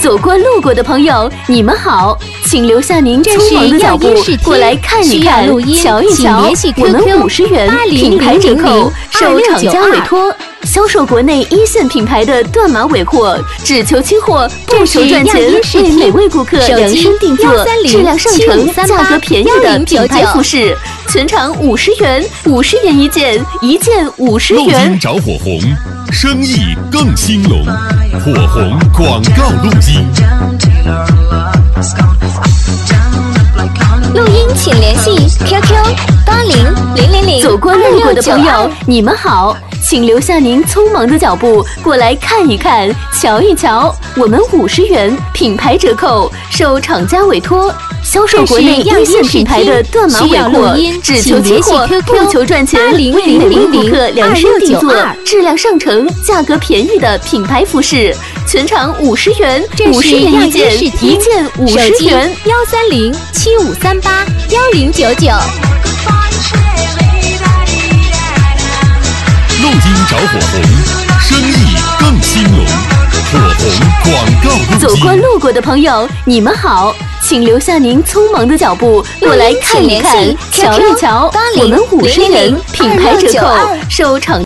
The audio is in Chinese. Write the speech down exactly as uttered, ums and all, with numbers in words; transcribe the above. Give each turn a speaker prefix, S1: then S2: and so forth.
S1: 走过路过的朋友，你们好，请留下您匆忙的脚步过来看一看、瞧一瞧。我们五十元品牌折扣，受厂家委托。销售国内一线品牌的断码尾货，只求清货，不求赚钱，为每位顾客量身定做，质量上乘，价格便宜的品牌服饰，全场五十元，五十元一件，一件五十元。
S2: 陆金找火红，生意更兴隆，火红广告录音。
S3: 录音请联系 Q Q 八零零零零。
S1: 走过路过的朋友，你们好。请留下您匆忙的脚步过来看一看、瞧一瞧。我们五十元品牌折扣，受厂家委托，销售国内一线品牌的断码尾货，只求清货，不求赚钱，为每位顾客量身定做，质量上乘，价格便宜的品牌服饰，全场五十元，五十元一件，一件五十元。
S3: 幺三零七五三八幺零九九。
S2: 陆金找火红，生意更兴隆，火红广告录音。
S1: 走过路过的朋友，你们好，请留下您匆忙的脚步过来看一看、瞧一瞧。我们五十元品牌折扣，受厂